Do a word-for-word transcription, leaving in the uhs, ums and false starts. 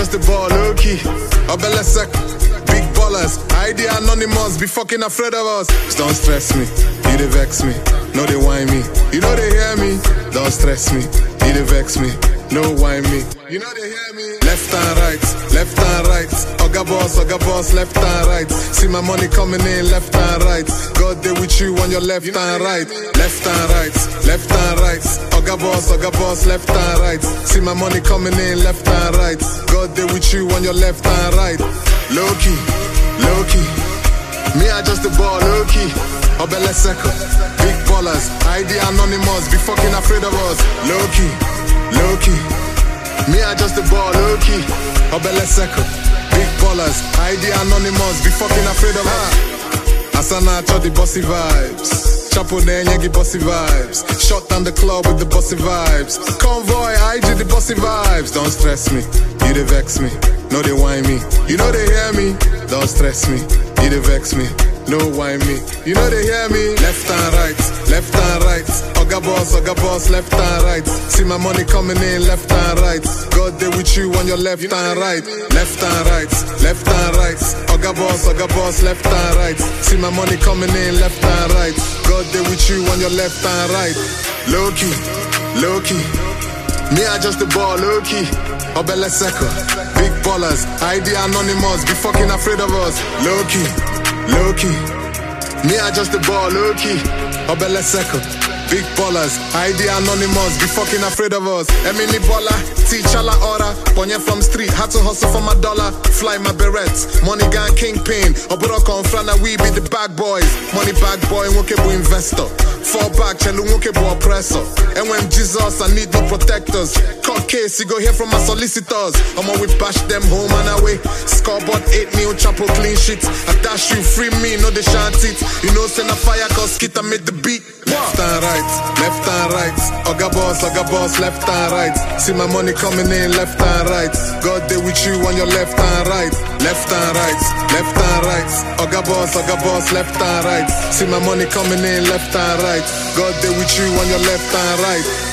just a ball, low key. Obele sec, big ballers. I D anonymous, be fucking afraid of us. Don't stress me, you dey vex me. No, they whine me. You know they hear me. Don't stress me, you dey vex me. No whine me. You know they hear me. Left and right, left and right. Oga boss, oga boss, left and right. See my money coming in, left and right. God they with you on your left you know and right. Left and right, left and right. Oga boss, oga boss, left and right. See my money coming in, left and right. God they with you on your left and right. Low key, low key. Me I just the ball, low key. Obele Seko, big ballers. I D anonymous, be fucking afraid of us. Low key, low key. Me I just the ball, low key. Obele Seko, big ballers. I D anonymous, be fucking afraid of us. Asana cho the bossy vibes. Chapo de nyegi bossy vibes. Shut down the club with the bossy vibes. Convoy, I G the bossy vibes. Don't stress me, you dey vex me. No they whine me, you know they hear me. Don't stress me, you dey vex me. No whine me, you know they hear me. Left and right, left and right. Oga boss, oga boss, left and right. See my money coming in, left and right. God they with you on your left you know and right. Left and right, left and right. Oga boss, oga boss, left and right. See my money coming in, left and right. God they with you on your left and right. Low key, low key. Me I just the ball, low key. Obele Seko, big ballers. I D anonymous, be fucking afraid of us. Low key, low key. Me I just the ball, low key. Obele Seko, big ballers. I D anonymous, be fucking afraid of us. Emini Bola, teacher la ora. Ponye from street, had to hustle for my dollar. Fly my berets, money gun kingpin. Oburo confrana, we be the bag boys. Money bag boy, wokebo investor. Fall back, chelu wokebo oppressor. And when Jesus, I need no protectors. Court case, you go hear from my solicitors. I'ma we bash them home and away. Scoreboard eight mil, chapo clean sheets. I dash you, free me, no they shan't it. You know, send a fire, cause Kita made the beat. Left and right, left and right. Oga boss, oga boss, left and right. See my money coming in, left and right. God they with you on your left and right. Left and right, left and right. Oga boss, oga boss, left and right. See my money coming in, left and right. God they with you on your left and right.